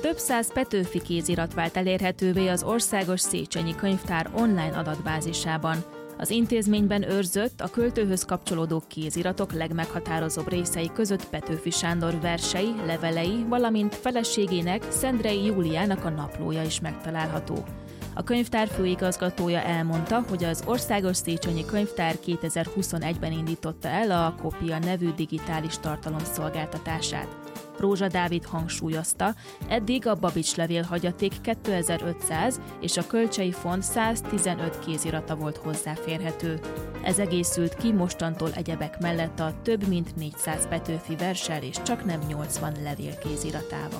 Több száz Petőfi kézirat vált elérhetővé az Országos Széchenyi Könyvtár online adatbázisában. Az intézményben őrzött, a költőhöz kapcsolódó kéziratok legmeghatározóbb részei között Petőfi Sándor versei, levelei, valamint feleségének, Szendrei Júliának a naplója is megtalálható. A könyvtár főigazgatója elmondta, hogy az Országos Széchenyi Könyvtár 2021-ben indította el a Kopia nevű digitális tartalom szolgáltatását. Rózsa Dávid hangsúlyozta, eddig a Babics levélhagyaték 2500 és a Kölcsei Font 115 kézirata volt hozzáférhető. Ez egészült ki mostantól egyebek mellett a több mint 400 Petőfi verssel és csaknem 80 levél kéziratával.